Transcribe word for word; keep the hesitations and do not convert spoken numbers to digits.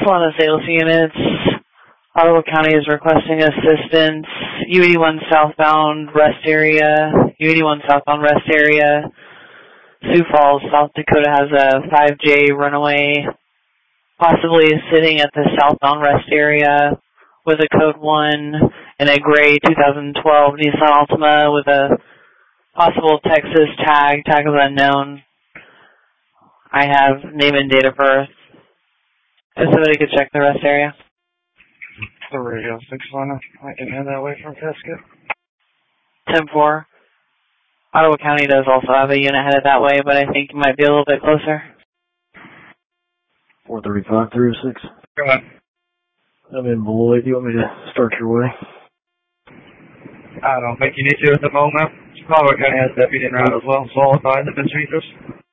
Solana sales units. Ottawa County is requesting assistance. U eighty-one southbound rest area. U eighty-one southbound rest area. Sioux Falls, South Dakota has a five J runaway, possibly sitting at the southbound rest area with a code one and a gray two thousand twelve Nissan Altima with a possible Texas tag, tag of unknown. I have name and date of birth. If somebody could check the rest area. The radio six one, I can head that way from Casket. ten four. Ottawa County does also have a unit headed that way, but I think it might be a little bit closer. four thirty-five, three oh six. Go ahead. I'm in Beloit. Do you want me to start your way? I don't think you need to at the moment. Ottawa County has deputy en route as well, so I'll find the Vincennes.